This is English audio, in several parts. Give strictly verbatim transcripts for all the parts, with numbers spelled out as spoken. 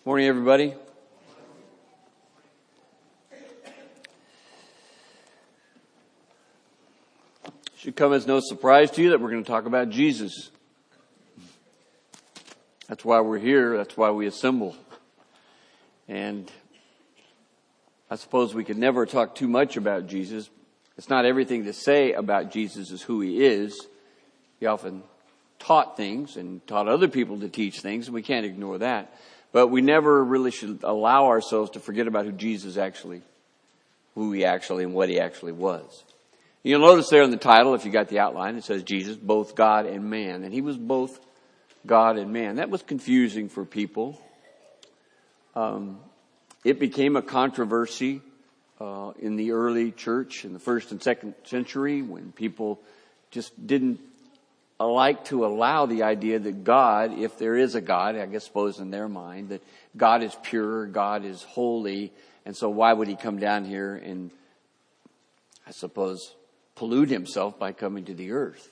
Morning, everybody. Should come as no surprise to you that we're going to talk about Jesus. That's why we're here. That's why we assemble. And I suppose we could never talk too much about Jesus. It's not everything to say about Jesus is who he is. He often taught things and taught other people to teach things, and we can't ignore that. But we never really should allow ourselves to forget about who Jesus actually, who he actually and what he actually was. You'll notice there in the title, if you got the outline, it says Jesus, both God and man. And he was both God and man. That was confusing for people. Um, it became a controversy uh, in the early church in the first and second century when people just didn't like to allow the idea that God, if there is a God, I guess suppose in their mind, that God is pure, God is holy, and so why would he come down here and, I suppose, pollute himself by coming to the earth?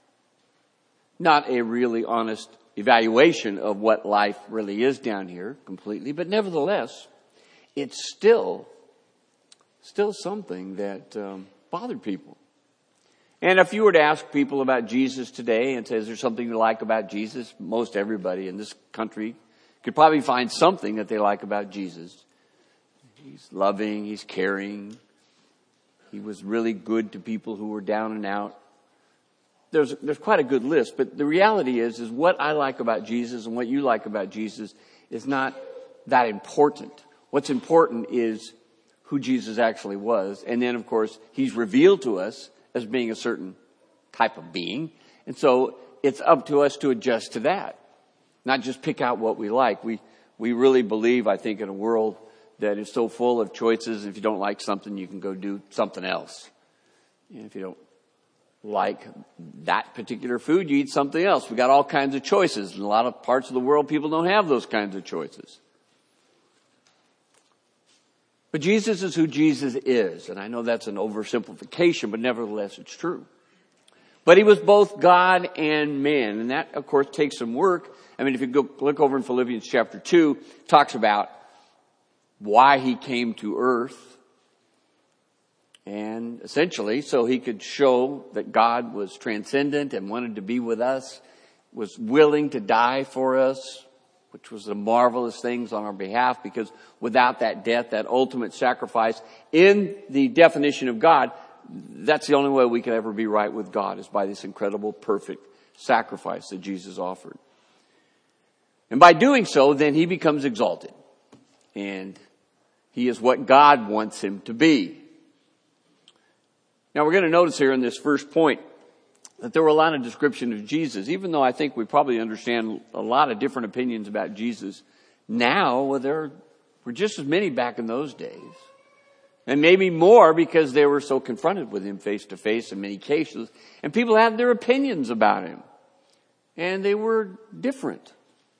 Not a really honest evaluation of what life really is down here completely, but nevertheless, it's still, still something that um, bothered people. And if you were to ask people about Jesus today and say, is there something you like about Jesus? Most everybody in this country could probably find something that they like about Jesus. He's loving, he's caring. He was really good to people who were down and out. There's, there's quite a good list, but the reality is, is what I like about Jesus and what you like about Jesus is not that important. What's important is who Jesus actually was. And then, of course, he's revealed to us as being a certain type of being. And so it's up to us to adjust to that, not just pick out what we like. We, we really believe, I think, in a world that is so full of choices. If you don't like something, you can go do something else. And if you don't like that particular food, you eat something else. We got all kinds of choices. In a lot of parts of the world, people don't have those kinds of choices. But Jesus is who Jesus is. And I know that's an oversimplification, but nevertheless, it's true. But he was both God and man. And that, of course, takes some work. I mean, if you go look over in Philippians chapter two, it talks about why he came to earth. And essentially, so he could show that God was transcendent and wanted to be with us, was willing to die for us, which was the marvelous things on our behalf, because without that death, that ultimate sacrifice, in the definition of God, that's the only way we could ever be right with God, is by this incredible, perfect sacrifice that Jesus offered. And by doing so, then he becomes exalted. And he is what God wants him to be. Now we're going to notice here in this first point that there were a lot of description of Jesus, even though I think we probably understand a lot of different opinions about Jesus now. Well, there were just as many back in those days. And maybe more because they were so confronted with him face to face in many cases. And people had their opinions about him. And they were different.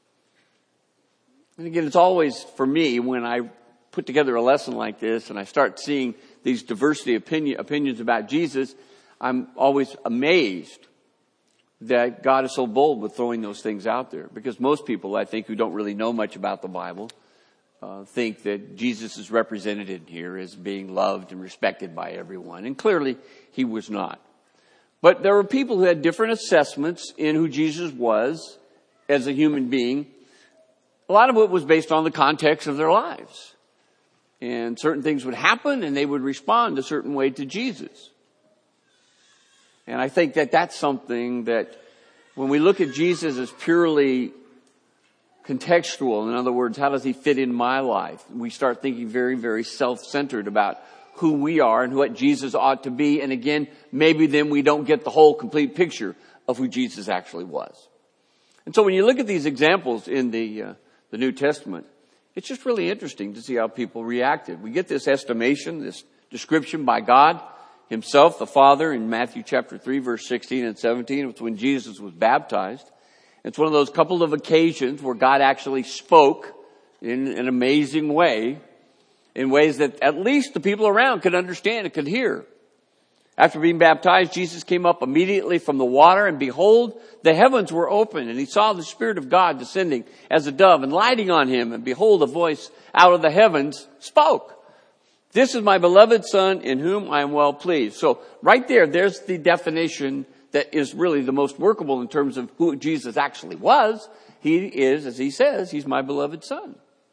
And again, it's always, for me, when I put together a lesson like this and I start seeing these diversity opinion, opinions about Jesus, I'm always amazed that God is so bold with throwing those things out there. Because most people, I think, who don't really know much about the Bible, uh, think that Jesus is represented in here as being loved and respected by everyone. And clearly, he was not. But there were people who had different assessments in who Jesus was as a human being. A lot of it was based on the context of their lives. And certain things would happen and they would respond a certain way to Jesus. And I think that that's something that when we look at Jesus as purely contextual, in other words, how does he fit in my life? We start thinking very, very self-centered about who we are and what Jesus ought to be. And again, maybe then we don't get the whole complete picture of who Jesus actually was. And so when you look at these examples in the, uh, the New Testament, it's just really interesting to see how people reacted. We get this estimation, this description by God himself, the Father, in Matthew chapter three, verse sixteen and seventeen. It's when Jesus was baptized. It's one of those couple of occasions where God actually spoke in an amazing way, in ways that at least the people around could understand and could hear. After being baptized, Jesus came up immediately from the water, and behold, the heavens were opened, and he saw the Spirit of God descending as a dove and lighting on him. And behold, a voice out of the heavens spoke. This is my beloved Son in whom I am well pleased. So right there, there's the definition that is really the most workable in terms of who Jesus actually was. He is, as he says, he's my beloved Son.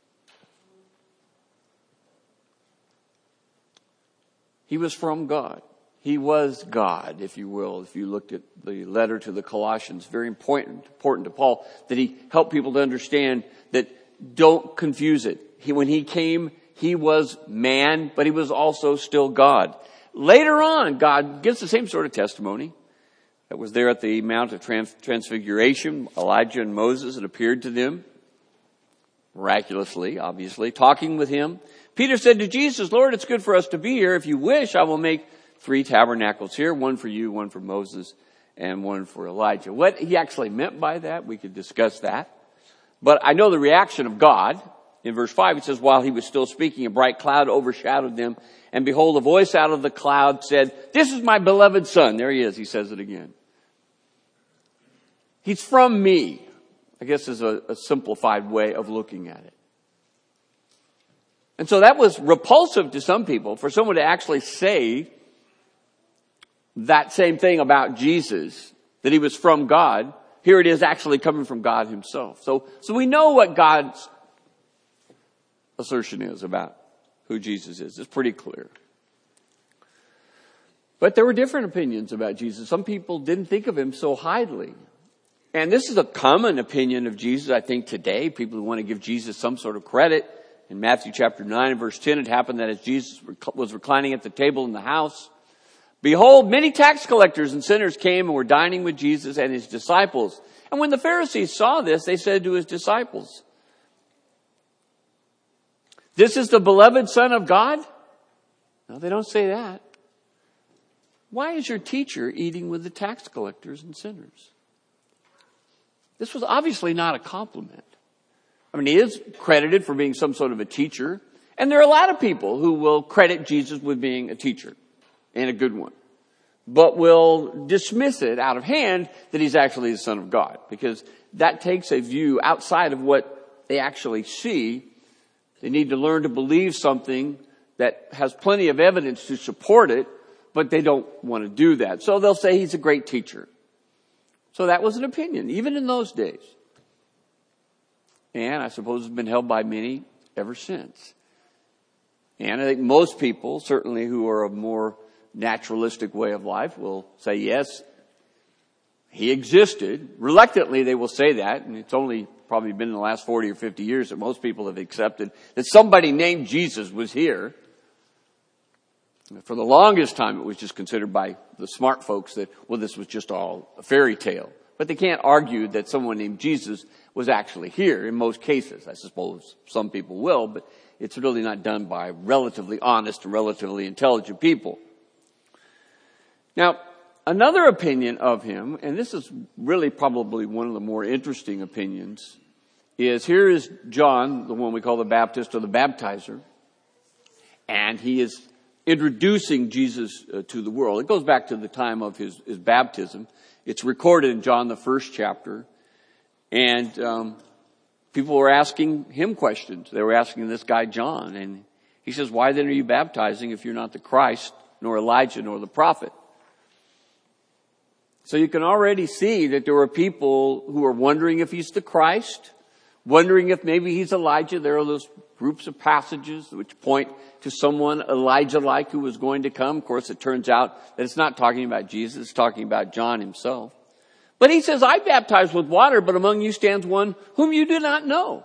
He was from God. He was God, if you will, if you looked at the letter to the Colossians. Very important, important to Paul that he helped people to understand that don't confuse it. He, when he came, he was man, but he was also still God. Later on, God gives the same sort of testimony that was there at the Mount of Trans- Transfiguration. Elijah and Moses had appeared to them, miraculously, obviously, talking with him. Peter said to Jesus, Lord, it's good for us to be here. If you wish, I will make three tabernacles here, one for you, one for Moses, and one for Elijah. What he actually meant by that, we could discuss that. But I know the reaction of God. In verse five, it says, while he was still speaking, a bright cloud overshadowed them. And behold, a voice out of the cloud said, this is my beloved Son. There he is. He says it again. He's from me, I guess is a, a simplified way of looking at it. And so that was repulsive to some people for someone to actually say that same thing about Jesus, that he was from God. Here it is actually coming from God himself. So, so we know what God's assertion is about who Jesus is. It's pretty clear. But there were different opinions about Jesus. Some people didn't think of him so highly. And this is a common opinion of Jesus, I think, today. People who want to give Jesus some sort of credit. In Matthew chapter nine and verse ten, it happened that as Jesus was reclining at the table in the house, behold, many tax collectors and sinners came and were dining with Jesus and his disciples. And when the Pharisees saw this, they said to his disciples, this is the beloved Son of God? No, they don't say that. Why is your teacher eating with the tax collectors and sinners? This was obviously not a compliment. I mean, he is credited for being some sort of a teacher. And there are a lot of people who will credit Jesus with being a teacher, and a good one, but will dismiss it out of hand that he's actually the Son of God, because that takes a view outside of what they actually see. They need to learn to believe something that has plenty of evidence to support it, but they don't want to do that. So they'll say he's a great teacher. So that was an opinion, even in those days. And I suppose it's been held by many ever since. And I think most people, certainly who are of more naturalistic way of life, will say, yes, he existed. Reluctantly, they will say that. And it's only probably been in the last forty or fifty years that most people have accepted that somebody named Jesus was here. For the longest time, it was just considered by the smart folks that, well, this was just all a fairy tale. But they can't argue that someone named Jesus was actually here in most cases. I suppose some people will, but it's really not done by relatively honest and relatively intelligent people. Now, another opinion of him, and this is really probably one of the more interesting opinions, is here is John, the one we call the Baptist or the baptizer, and he is introducing Jesus uh, to the world. It goes back to the time of his, his baptism. It's recorded in John, the first chapter. And um, people were asking him questions. They were asking this guy, John. And he says, why then are you baptizing if you're not the Christ, nor Elijah, nor the prophet? So you can already see that there were people who are wondering if he's the Christ, wondering if maybe he's Elijah. There are those groups of passages which point to someone Elijah-like who was going to come. Of course, it turns out that it's not talking about Jesus. It's talking about John himself. But he says, I baptize with water, but among you stands one whom you do not know.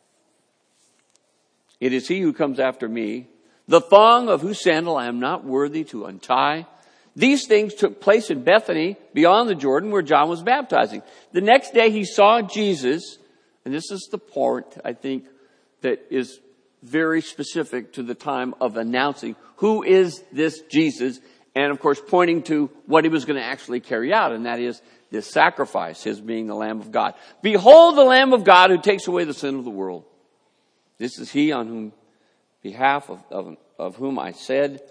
It is he who comes after me, the thong of whose sandal I am not worthy to untie. These things took place in Bethany, beyond the Jordan, where John was baptizing. The next day he saw Jesus, and this is the part, I think, that is very specific to the time of announcing who is this Jesus, and of course pointing to what he was going to actually carry out, and that is this sacrifice, his being the Lamb of God. Behold the Lamb of God who takes away the sin of the world. This is he on whom behalf of, of, of whom I said,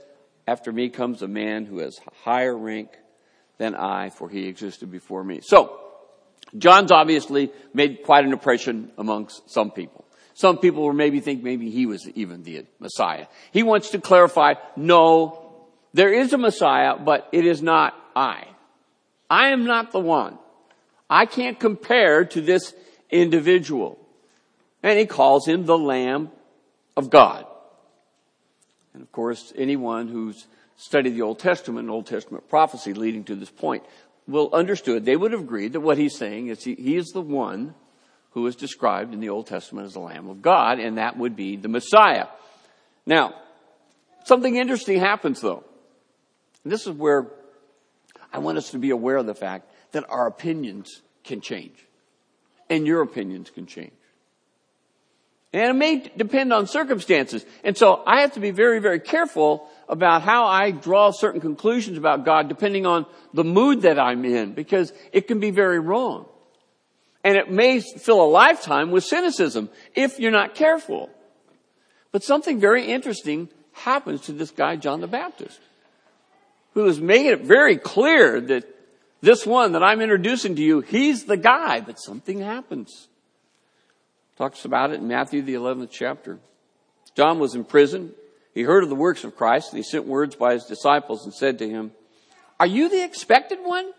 after me comes a man who has higher rank than I, for he existed before me. So, John's obviously made quite an impression amongst some people. Some people were maybe think maybe he was even the Messiah. He wants to clarify, no, there is a Messiah, but it is not I. I am not the one. I can't compare to this individual. And he calls him the Lamb of God. And of course, anyone who's studied the Old Testament and Old Testament prophecy leading to this point will understood, they would have agreed that what he's saying is he, he is the one who is described in the Old Testament as the Lamb of God, and that would be the Messiah. Now, something interesting happens though. And this is where I want us to be aware of the fact that our opinions can change. And your opinions can change. And it may depend on circumstances. And so I have to be very, very careful about how I draw certain conclusions about God depending on the mood that I'm in, because it can be very wrong. And it may fill a lifetime with cynicism if you're not careful. But something very interesting happens to this guy, John the Baptist, who is making it very clear that this one that I'm introducing to you, he's the guy, but something happens. Talks about it in Matthew, the eleventh chapter. John was in prison. He heard of the works of Christ, and he sent words by his disciples and said to him, "Are you the expected one?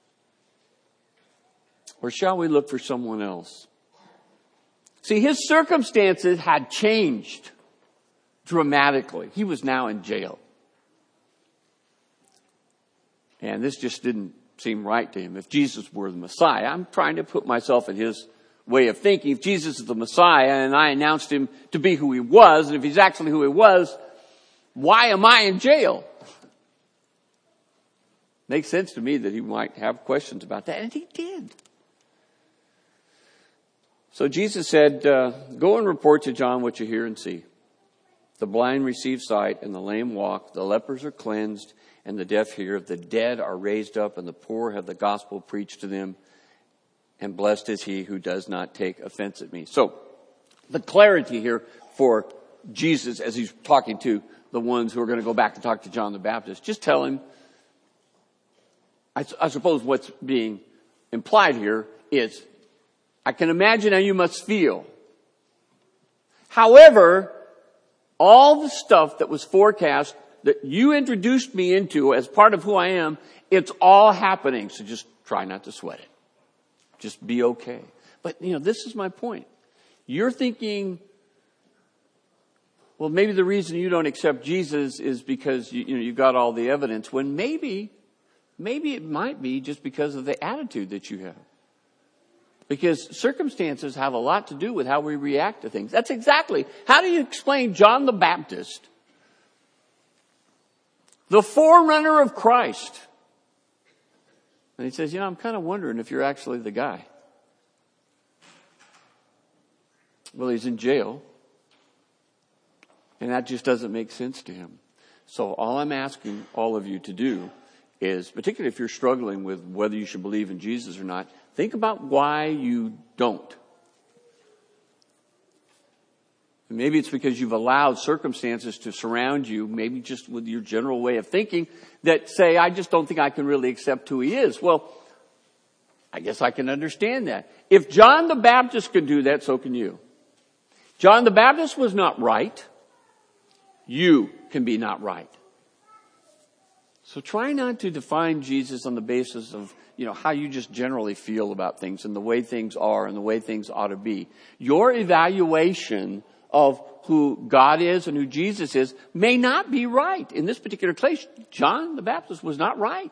Or shall we look for someone else?" See, his circumstances had changed dramatically. He was now in jail. And this just didn't seem right to him. If Jesus were the Messiah, I'm trying to put myself in his way of thinking. If Jesus is the Messiah and I announced him to be who he was, and if he's actually who he was, why am I in jail? Makes sense to me that he might have questions about that, and he did. So Jesus said, uh, go and report to John what you hear and see. The blind receive sight, and the lame walk, the lepers are cleansed, and the deaf hear, the dead are raised up, and the poor have the gospel preached to them. And blessed is he who does not take offense at me. So, the clarity here for Jesus as he's talking to the ones who are going to go back to talk to John the Baptist, just tell him, I, I suppose what's being implied here is, I can imagine how you must feel. However, all the stuff that was forecast that you introduced me into as part of who I am, it's all happening. So just try not to sweat it. Just be okay. But, you know, this is my point. You're thinking, well, maybe the reason you don't accept Jesus is because, you, you know, you got all the evidence, when maybe, maybe it might be just because of the attitude that you have. Because circumstances have a lot to do with how we react to things. That's exactly, how do you explain John the Baptist, the forerunner of Christ? And he says, you know, I'm kind of wondering if you're actually the guy. Well, he's in jail. And that just doesn't make sense to him. So all I'm asking all of you to do is, particularly if you're struggling with whether you should believe in Jesus or not, think about why you don't. And maybe it's because you've allowed circumstances to surround you, maybe just with your general way of thinking, that say, I just don't think I can really accept who he is. Well, I guess I can understand that. If John the Baptist can do that, so can you. John the Baptist was not right. You can be not right. So try not to define Jesus on the basis of, you know, how you just generally feel about things and the way things are and the way things ought to be. Your evaluation of who God is and who Jesus is may not be right. In this particular case, John the Baptist was not right.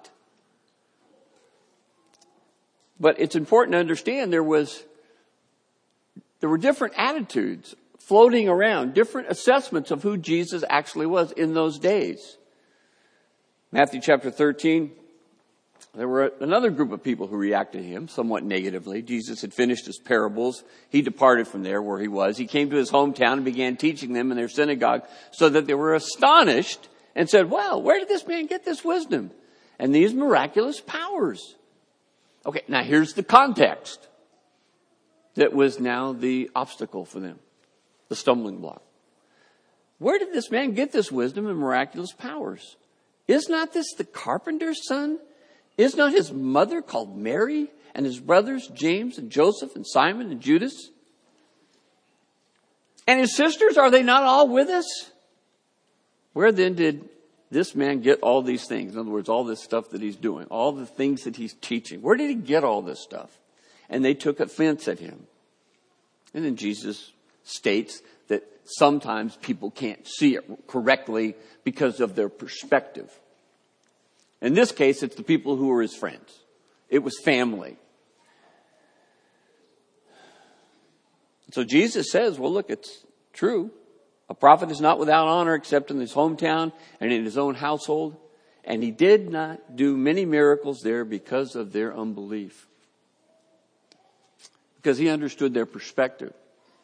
But it's important to understand there was, there were different attitudes floating around, different assessments of who Jesus actually was in those days. Matthew chapter thirteen, there were another group of people who reacted to him somewhat negatively. Jesus had finished his parables. He departed from there where he was. He came to his hometown and began teaching them in their synagogue, so that they were astonished and said, wow, where did this man get this wisdom and these miraculous powers? Okay, now here's the context that was now the obstacle for them, the stumbling block. Where did this man get this wisdom and miraculous powers? Is not this the carpenter's son? Is not his mother called Mary, and his brothers James and Joseph and Simon and Judas? And his sisters, are they not all with us? Where then did this man get all these things? In other words, all this stuff that he's doing, all the things that he's teaching. Where did he get all this stuff? And they took offense at him. And then Jesus states that sometimes people can't see it correctly because of their perspective. In this case, it's the people who were his friends. It was family. So Jesus says, well, look, it's true. A prophet is not without honor except in his hometown and in his own household. And he did not do many miracles there because of their unbelief. Because he understood their perspective.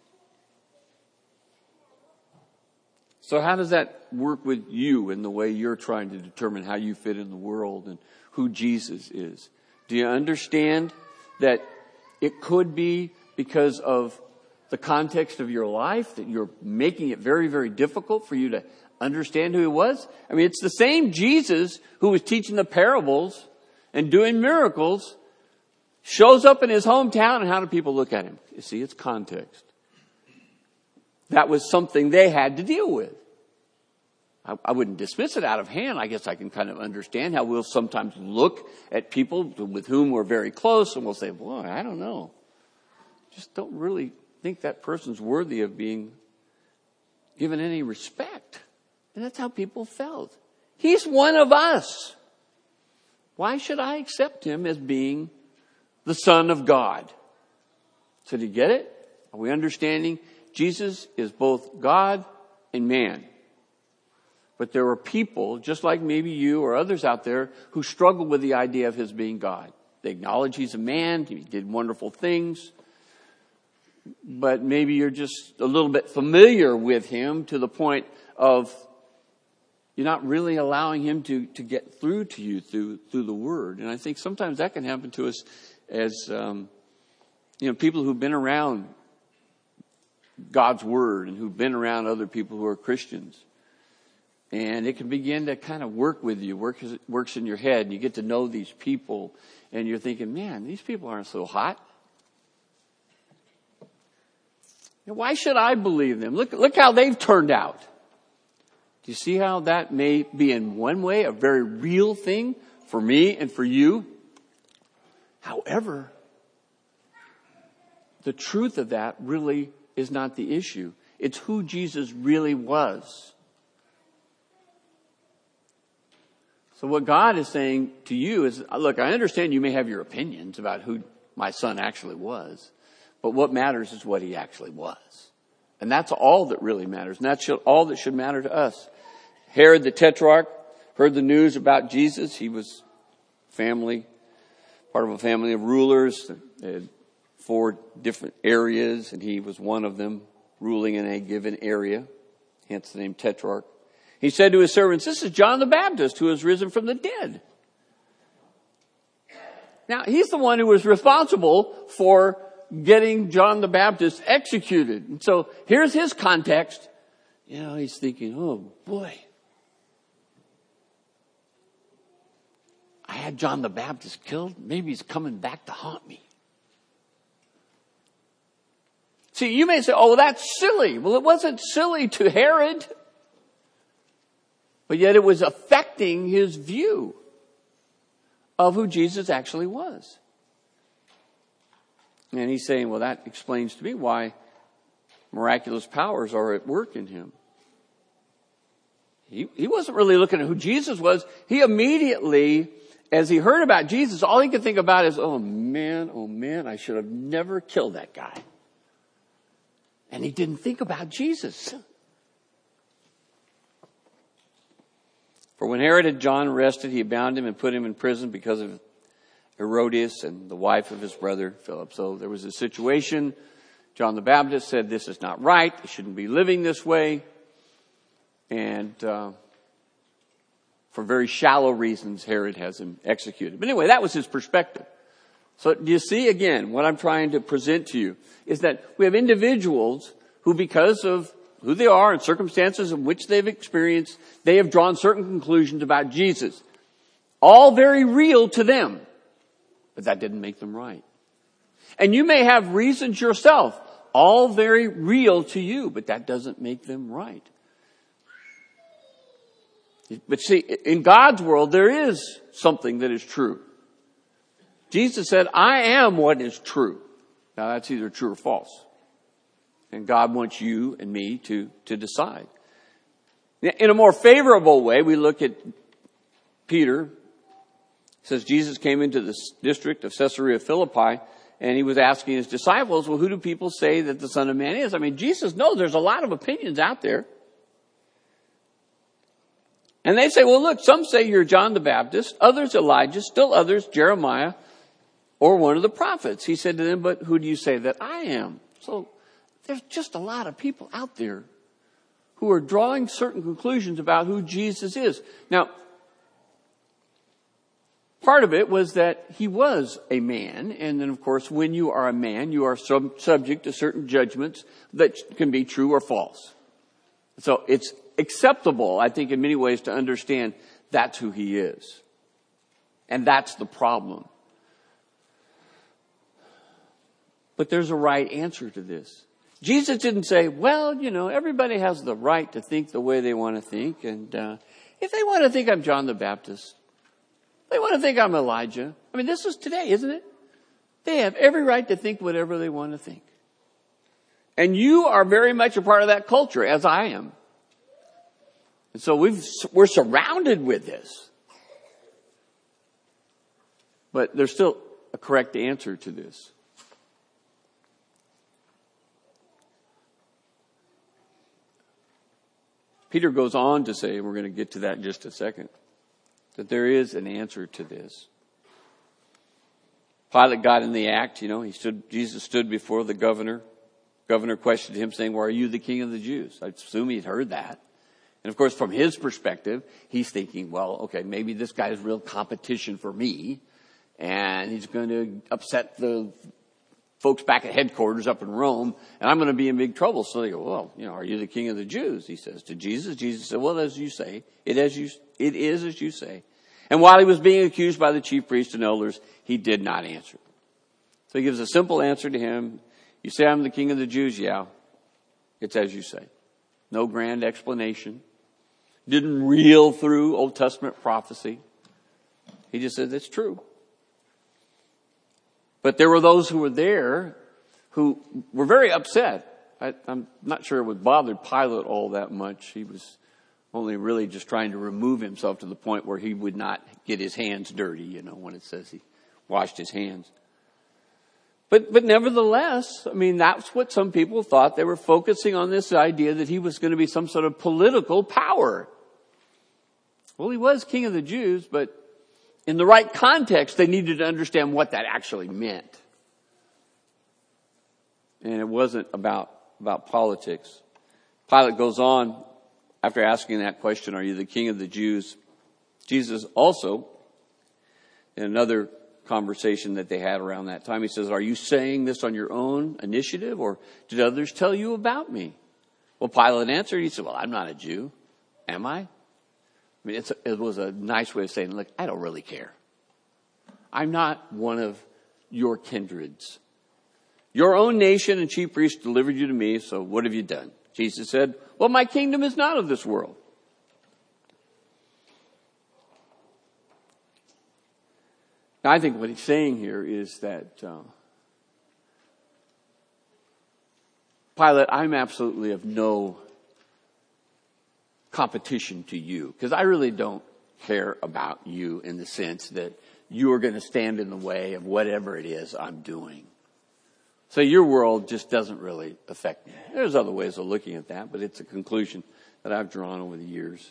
So how does that work with you in the way you're trying to determine how you fit in the world and who Jesus is? Do you understand that it could be because of the context of your life that you're making it very, very difficult for you to understand who he was? I mean, it's the same Jesus who was teaching the parables and doing miracles shows up in his hometown, and how do people look at him? You see, it's context. That was something they had to deal with. I, I wouldn't dismiss it out of hand. I guess I can kind of understand how we'll sometimes look at people with whom we're very close and we'll say, boy, I don't know. Just don't really think that person's worthy of being given any respect. And that's how people felt. He's one of us. Why should I accept him as being the Son of God? So do you get it? Are we understanding? Jesus is both God and man. But there are people, just like maybe you or others out there, who struggle with the idea of his being God. They acknowledge he's a man, he did wonderful things, but maybe you're just a little bit familiar with him to the point of you're not really allowing him to, to get through to you through through the Word. And I think sometimes that can happen to us as um, you know, people who've been around God's Word and who've been around other people who are Christians. And it can begin to kind of work with you, work, works in your head, and you get to know these people, and you're thinking, man, these people aren't so hot. Why should I believe them? Look, look how they've turned out. Do you see how that may be in one way a very real thing for me and for you? However, the truth of that really is not the issue. It's who Jesus really was. So what God is saying to you is, look, I understand you may have your opinions about who my son actually was, but what matters is what he actually was. And that's all that really matters. And that's all that should matter to us. Herod the Tetrarch heard the news about Jesus. He was family, part of a family of rulers. They had four different areas, and he was one of them, ruling in a given area, hence the name Tetrarch. He said to his servants, this is John the Baptist who has risen from the dead. Now, he's the one who was responsible for getting John the Baptist executed. And so here's his context. You know, he's thinking, oh boy, I had John the Baptist killed. Maybe he's coming back to haunt me. See, you may say, oh, well, that's silly. Well, it wasn't silly to Herod. But yet it was affecting his view of who Jesus actually was. And he's saying, well, that explains to me why miraculous powers are at work in him. He, he wasn't really looking at who Jesus was. He immediately, as he heard about Jesus, all he could think about is, oh man, oh man, I should have never killed that guy. And he didn't think about Jesus. For when Herod had John arrested, he bound him and put him in prison because of Herodias and the wife of his brother Philip. So there was a situation. John the Baptist said, this is not right. They shouldn't be living this way. And uh, for very shallow reasons, Herod has him executed. But anyway, that was his perspective. So do you see, again, what I'm trying to present to you is that we have individuals who, because of who they are and circumstances in which they've experienced, they have drawn certain conclusions about Jesus. All very real to them. But that didn't make them right. And you may have reasons yourself, all very real to you, but that doesn't make them right. But see, in God's world, there is something that is true. Jesus said, I am what is true. Now that's either true or false. And God wants you and me to, to decide. In a more favorable way, we look at Peter. It says Jesus came into the district of Caesarea Philippi, and he was asking his disciples, well, who do people say that the Son of Man is? I mean, Jesus knows there's a lot of opinions out there. And they say, well, look, some say you're John the Baptist, others Elijah, still others Jeremiah, or one of the prophets. He said to them, but who do you say that I am? So there's just a lot of people out there who are drawing certain conclusions about who Jesus is. Now, part of it was that he was a man. And then, of course, when you are a man, you are sub- subject to certain judgments that can be true or false. So it's acceptable, I think, in many ways to understand that's who he is. And that's the problem. But there's a right answer to this. Jesus didn't say, well, you know, everybody has the right to think the way they want to think. And uh, if they want to think I'm John the Baptist, they want to think I'm Elijah. I mean, this is today, isn't it? They have every right to think whatever they want to think. And you are very much a part of that culture, as I am. And so we've, we're surrounded with this. But there's still a correct answer to this. Peter goes on to say, and we're going to get to that in just a second, that there is an answer to this. Pilate got in the act, you know, he stood, Jesus stood before the governor. Governor questioned him saying, well, are you the king of the Jews? I assume he'd heard that. And of course, from his perspective, he's thinking, well, okay, maybe this guy is real competition for me. And he's going to upset the folks back at headquarters up in Rome, and I'm going to be in big trouble. So they go, well, you know, are you the king of the Jews? He says to Jesus. Jesus said, well, as you say, it as you, it is as you say. And while he was being accused by the chief priests and elders, he did not answer. So he gives a simple answer to him. You say I'm the king of the Jews? Yeah, it's as you say. No grand explanation. Didn't reel through Old Testament prophecy. He just said, it's true. But there were those who were there who were very upset. I, I'm not sure it would bother Pilate all that much. He was only really just trying to remove himself to the point where he would not get his hands dirty, you know, when it says he washed his hands. But, but nevertheless, I mean, that's what some people thought. They were focusing on this idea that he was going to be some sort of political power. Well, he was king of the Jews, but in the right context, they needed to understand what that actually meant. And it wasn't about, about politics. Pilate goes on, after asking that question, are you the king of the Jews? Jesus also, in another conversation that they had around that time, he says, are you saying this on your own initiative, or did others tell you about me? Well, Pilate answered, he said, well, I'm not a Jew, am I? I mean, it's a, it was a nice way of saying, look, I don't really care. I'm not one of your kindreds. Your own nation and chief priests delivered you to me, so what have you done? Jesus said, well, my kingdom is not of this world. Now, I think what he's saying here is that, uh, Pilate, I'm absolutely of no competition to you, because I really don't care about you in the sense that you are going to stand in the way of whatever it is I'm doing. So your world just doesn't really affect me. There's other ways of looking at that, but it's a conclusion that I've drawn over the years.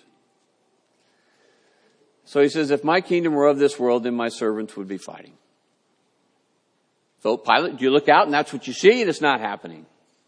So he says, if my kingdom were of this world, then my servants would be fighting. So Pilate, you look out and that's what you see, and it's not happening.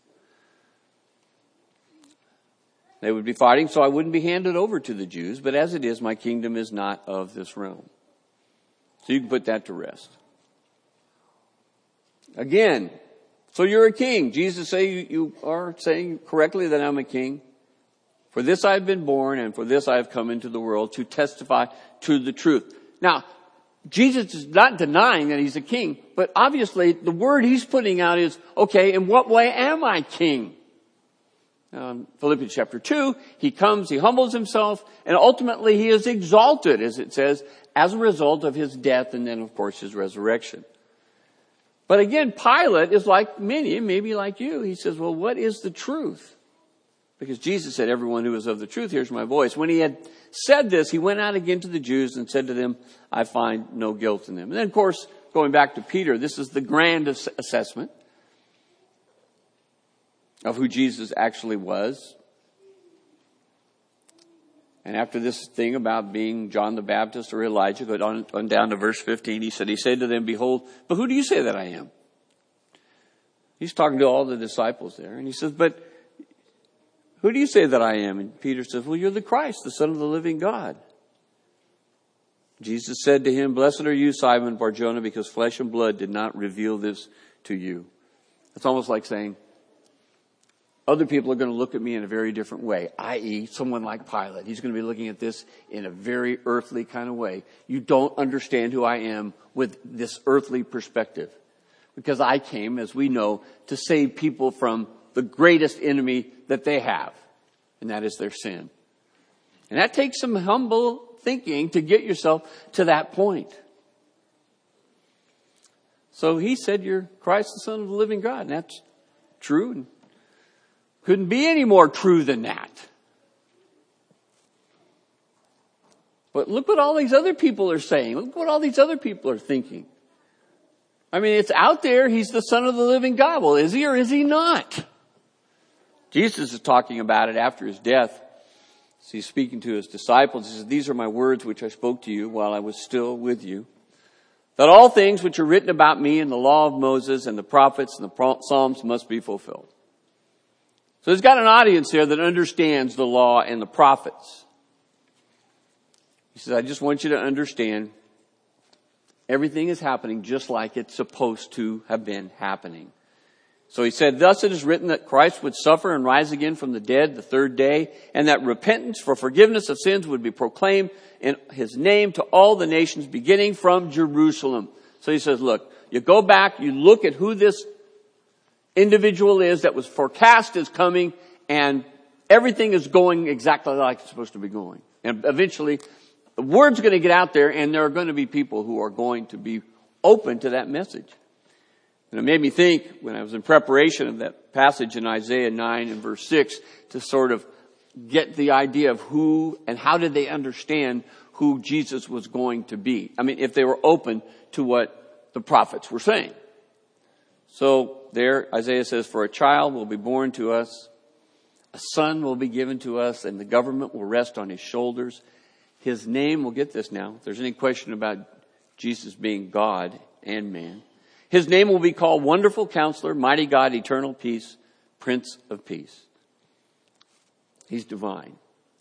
They would be fighting, so I wouldn't be handed over to the Jews. But as it is, my kingdom is not of this realm. So you can put that to rest. Again, So you're a king. Jesus say you, you are saying correctly that I'm a king. For this I've been born, and for this I have come into the world, to testify to the truth. Now, Jesus is not denying that he's a king, but obviously the word he's putting out is, okay, in what way am I king? Um, Philippians chapter two, he comes, he humbles himself, and ultimately he is exalted, as it says, as a result of his death and then, of course, his resurrection. But again, Pilate is like many, maybe like you. He says, well, what is the truth? Because Jesus said, everyone who is of the truth hears my voice. When he had said this, he went out again to the Jews and said to them, I find no guilt in them. And then, of course, going back to Peter, this is the grand ass- assessment of who Jesus actually was. And after this thing about being John the Baptist or Elijah, go on, on down to verse fifteen, he said, he said to them, behold, but who do you say that I am? He's talking to all the disciples there. And he says, but who do you say that I am? And Peter says, well, you're the Christ, the Son of the living God. Jesus said to him, blessed are you, Simon Bar-Jonah, because flesh and blood did not reveal this to you. It's almost like saying, other people are going to look at me in a very different way, that is someone like Pilate. He's going to be looking at this in a very earthly kind of way. You don't understand who I am with this earthly perspective. Because I came, as we know, to save people from the greatest enemy that they have, and that is their sin. And that takes some humble thinking to get yourself to that point. So he said, you're Christ, the Son of the living God. And that's true. And couldn't be any more true than that. But look what all these other people are saying. Look what all these other people are thinking. I mean, it's out there. He's the Son of the living God. Well, is he or is he not? Jesus is talking about it after his death. So he's speaking to his disciples. He says, these are my words which I spoke to you while I was still with you. That all things which are written about me in the law of Moses and the prophets and the Psalms must be fulfilled. So he's got an audience there that understands the law and the prophets. He says, I just want you to understand everything is happening just like it's supposed to have been happening. So he said, thus it is written that Christ would suffer and rise again from the dead the third day, and that repentance for forgiveness of sins would be proclaimed in his name to all the nations, beginning from Jerusalem. So he says, look, you go back, you look at who this individual is that was forecast as coming, and everything is going exactly like it's supposed to be going. And eventually, the word's going to get out there, and there are going to be people who are going to be open to that message. And it made me think, when I was in preparation of that passage in Isaiah nine and verse six, to sort of get the idea of who and how did they understand who Jesus was going to be. I mean, if they were open to what the prophets were saying. So there, Isaiah says, for a child will be born to us, a son will be given to us, and the government will rest on his shoulders. His name, we'll get this now, if there's any question about Jesus being God and man. His name will be called Wonderful Counselor, Mighty God, Eternal Peace, Prince of Peace. He's divine.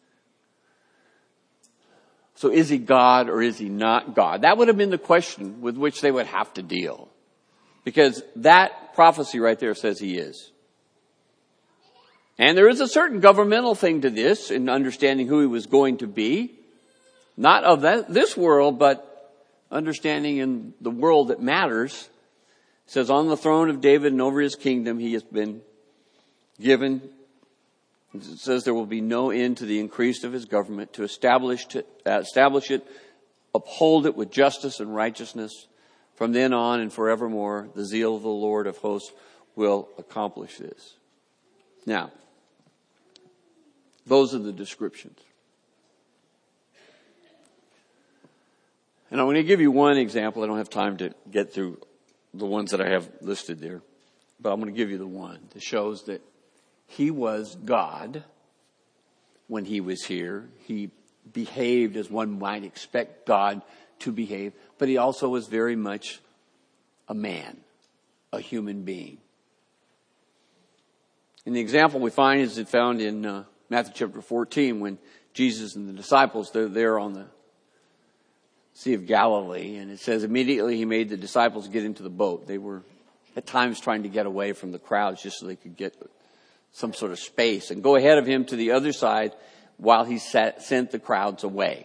So is he God or is he not God? That would have been the question with which they would have to deal. Because that prophecy right there says he is. And there is a certain governmental thing to this in understanding who he was going to be. Not of that, this world, but understanding in the world that matters. It says, on the throne of David and over his kingdom, he has been given. It says there will be no end to the increase of his government, to establish, to, uh, establish it, uphold it with justice and righteousness. From then on and forevermore, the zeal of the Lord of hosts will accomplish this. Now, those are the descriptions. And I'm going to give you one example. I don't have time to get through the ones that I have listed there. But I'm going to give you the one that shows that he was God when he was here. He behaved as one might expect God to behave. But he also was very much a man, a human being. And the example we find is it found in uh, Matthew chapter fourteen when Jesus and the disciples, they're there on the Sea of Galilee. And it says immediately he made the disciples get into the boat. They were at times trying to get away from the crowds just so they could get some sort of space and go ahead of him to the other side while he sat, sent the crowds away.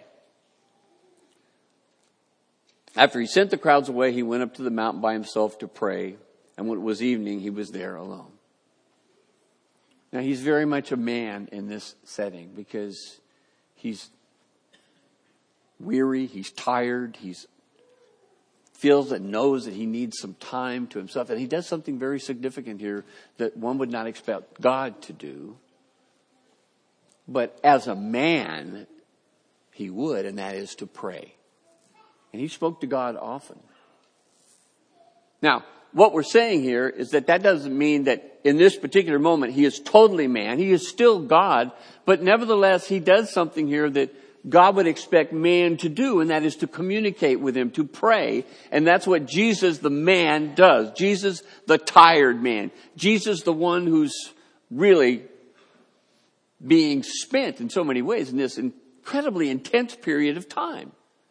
After he sent the crowds away, he went up to the mountain by himself to pray. And when it was evening, he was there alone. Now, he's very much a man in this setting because he's weary, he's tired, he's feels and knows that he needs some time to himself. And he does something very significant here that one would not expect God to do. But as a man, he would, and that is to pray. And he spoke to God often. Now, what we're saying here is that that doesn't mean that in this particular moment he is totally man. He is still God, but nevertheless he does something here that God would expect man to do, and that is to communicate with him, to pray. And that's what Jesus, the man, does. Jesus, the tired man. Jesus, the one who's really being spent in so many ways in this incredibly intense period of time.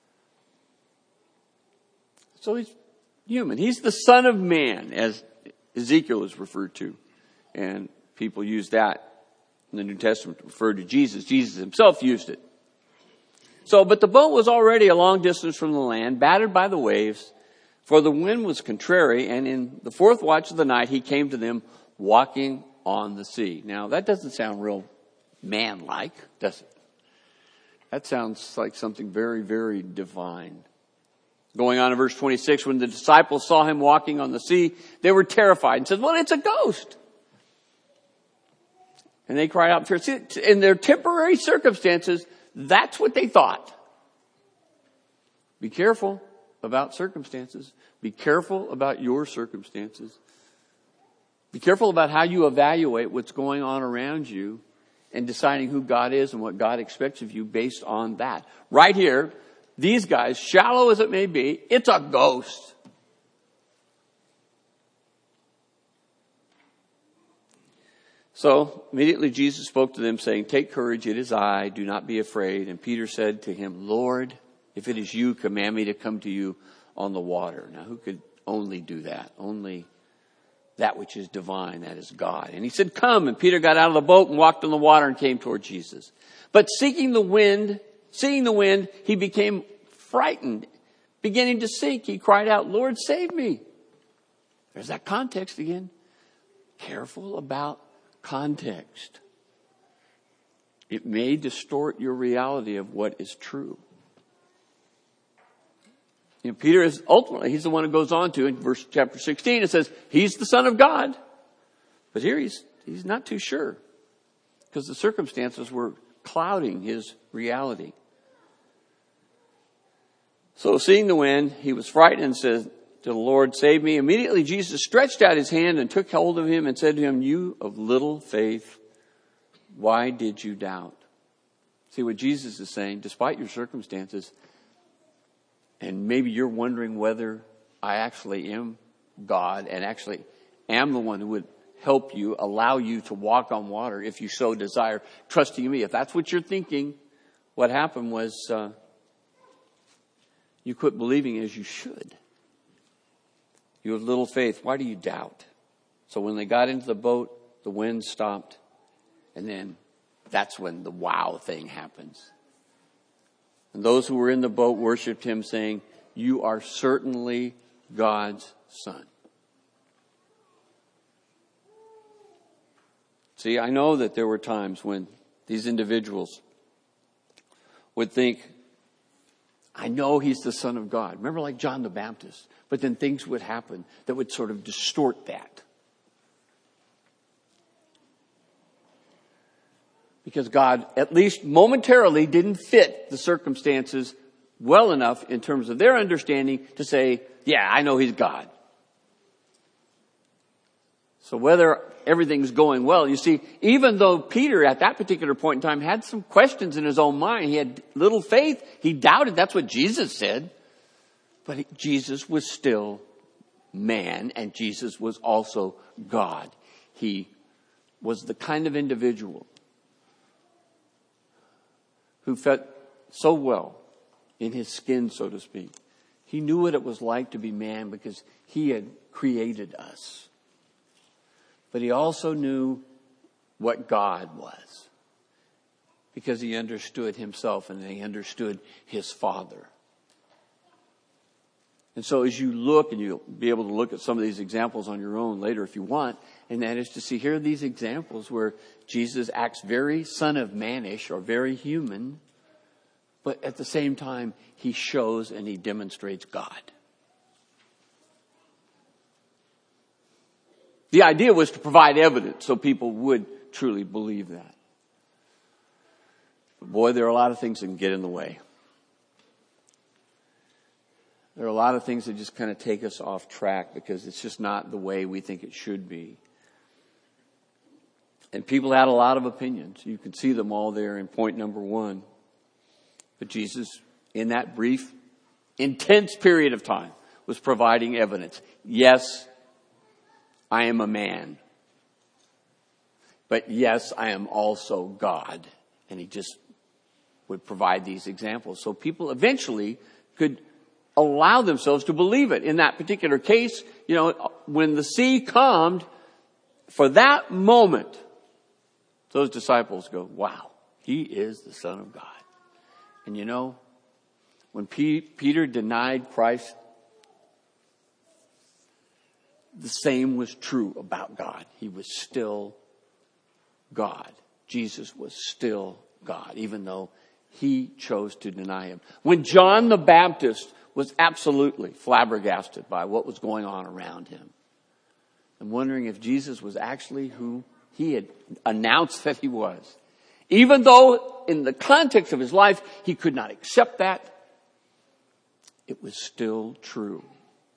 So he's human. He's the Son of Man, as Ezekiel is referred to. And people use that in the New Testament to refer to Jesus. Jesus himself used it. So, but the boat was already a long distance from the land, battered by the waves, for the wind was contrary, and in the fourth watch of the night he came to them walking on the sea. Now, that doesn't sound real man-like, does it? That sounds like something very, very divine. Going on in verse twenty-six, when the disciples saw him walking on the sea, they were terrified and said, well, it's a ghost. And they cried out in fear. See, in their temporary circumstances, that's what they thought. Be careful about circumstances. Be careful about your circumstances. Be careful about how you evaluate what's going on around you and deciding who God is and what God expects of you based on that. Right here, these guys, shallow as it may be, it's a ghost. So immediately Jesus spoke to them saying, take courage, it is I, do not be afraid. And Peter said to him, Lord, if it is you, command me to come to you on the water. Now who could only do that? Only that which is divine, that is God. And he said, come. And Peter got out of the boat and walked on the water and came toward Jesus. But seeking the wind, seeing the wind, he became frightened, beginning to sink. He cried out, Lord, save me. There's that context again. Careful about context. It may distort your reality of what is true. You know, Peter is ultimately, he's the one who goes on to, in verse chapter sixteen, it says, he's the Son of God. But here he's, he's not too sure. Because the circumstances were clouding his reality. So seeing the wind, he was frightened and said to the Lord, save me. Immediately Jesus stretched out his hand and took hold of him and said to him, you of little faith, why did you doubt? See what Jesus is saying, despite your circumstances, and maybe you're wondering whether I actually am God and actually am the one who would help you, allow you to walk on water if you so desire, trusting me. If that's what you're thinking, what happened was uh, you quit believing as you should. You have little faith. Why do you doubt? So when they got into the boat, the wind stopped. And then that's when the wow thing happens. And those who were in the boat worshiped him, saying, you are certainly God's Son. See, I know that there were times when these individuals would think, I know he's the Son of God. Remember, like John the Baptist. But then things would happen that would sort of distort that. Because God, at least momentarily, didn't fit the circumstances well enough in terms of their understanding to say, yeah, I know he's God. So whether everything's going well, you see, even though Peter at that particular point in time had some questions in his own mind, he had little faith, he doubted, that's what Jesus said. But he, Jesus was still man, and Jesus was also God. He was the kind of individual who felt so well in his skin, so to speak. He knew what it was like to be man because he had created us. But he also knew what God was because he understood himself and he understood his Father. And so as you look, and you'll be able to look at some of these examples on your own later if you want, and that is to see, here are these examples where Jesus acts very Son of Man-ish or very human, but at the same time, he shows and he demonstrates God. The idea was to provide evidence so people would truly believe that. But boy, there are a lot of things that can get in the way. There are a lot of things that just kind of take us off track because it's just not the way we think it should be. And people had a lot of opinions. You can see them all there in point number one. But Jesus, in that brief, intense period of time, was providing evidence. Yes, I am a man. But yes, I am also God. And he just would provide these examples. So people eventually could allow themselves to believe it. In that particular case, you know, when the sea calmed, for that moment, those disciples go, wow, he is the Son of God. And you know, when P- Peter denied Christ, the same was true about God. He was still God. Jesus was still God, even though he chose to deny him. When John the Baptist was absolutely flabbergasted by what was going on around him, and wondering if Jesus was actually who he had announced that he was. Even though in the context of his life, he could not accept that, it was still true.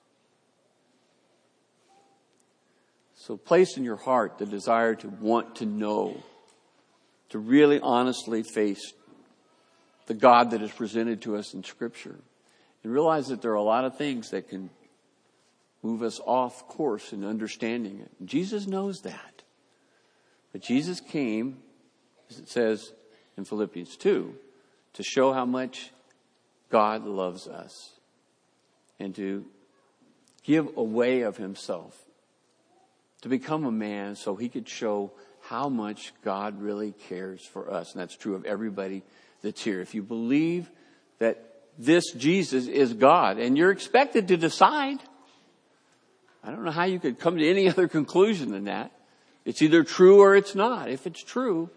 So place in your heart the desire to want to know, to really honestly face the God that is presented to us in Scripture. And realize that there are a lot of things that can move us off course in understanding it. And Jesus knows that. But Jesus came, as it says in Philippians two, to show how much God loves us and to give away of himself, to become a man so he could show how much God really cares for us. And that's true of everybody that's here. If you believe that this Jesus is God, and you're expected to decide, I don't know how you could come to any other conclusion than that. It's either true or it's not. If it's true,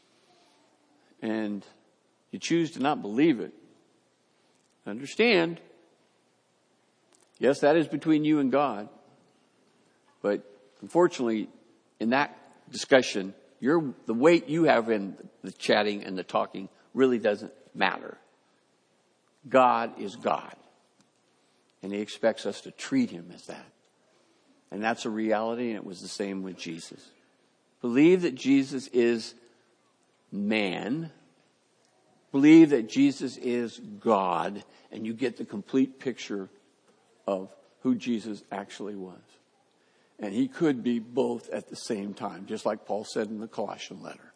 and you choose to not believe it, understand, yes, that is between you and God. But unfortunately, in that discussion, your, the weight you have in the chatting and the talking really doesn't matter. God is God. And he expects us to treat him as that. And that's a reality, and it was the same with Jesus. Believe that Jesus is man. Believe that Jesus is God, and you get the complete picture of who Jesus actually was. And he could be both at the same time, just like Paul said in the Colossian letter.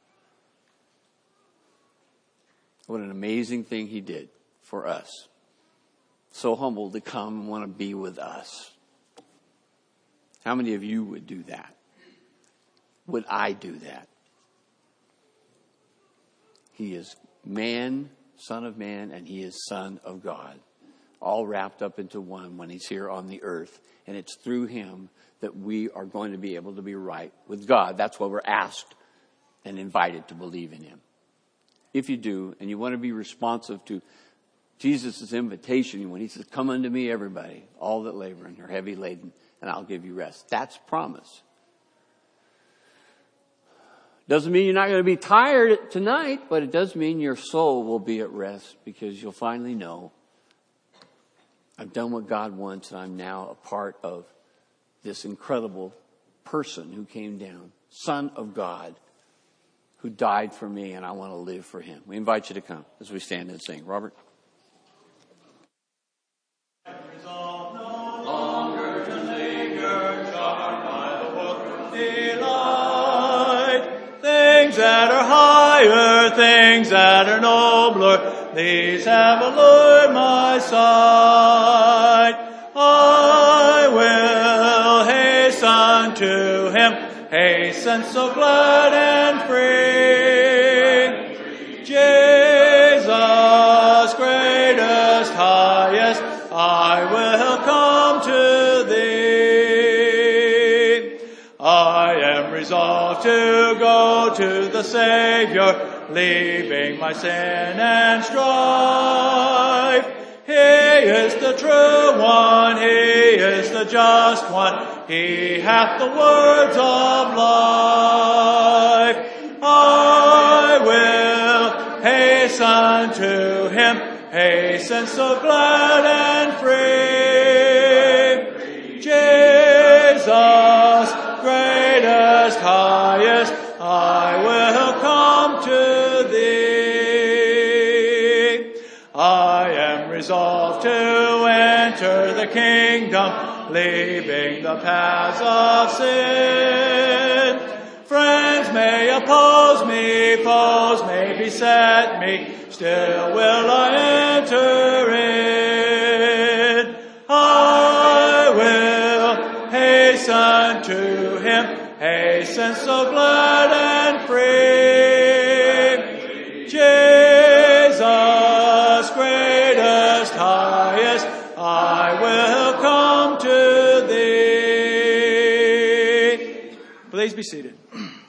What an amazing thing he did for us. So humble to come and want to be with us. How many of you would do that? Would I do that? He is man, Son of Man, and he is Son of God. All wrapped up into one when he's here on the earth. And it's through him that we are going to be able to be right with God. That's why we're asked and invited to believe in him. If you do, and you want to be responsive to Jesus' invitation when he says, come unto me, everybody, all that labor and are heavy laden, and I'll give you rest. That's promise. Doesn't mean you're not going to be tired tonight, but it does mean your soul will be at rest because you'll finally know, I've done what God wants, and I'm now a part of this incredible person who came down, Son of God, who died for me, and I want to live for him. We invite you to come as we stand and sing. Robert? Things that are higher, things that are nobler, these have allured my sight. him, hasten so glad and free. Jesus, greatest, highest, I will come to thee. I am resolved to go to the Savior, leaving my sin and strife. He is the true one, he is the just one, he hath the words of life. I will hasten to him, hasten so glad and free. Jesus, greatest, highest, I will come to thee. I am resolved to enter the kingdom, leaving the paths of sin. Friends may oppose me, foes may beset me, still will I enter in. I will hasten to him, hasten so glad and free. Jesus, greatest, highest, I will come to thee. Please be seated.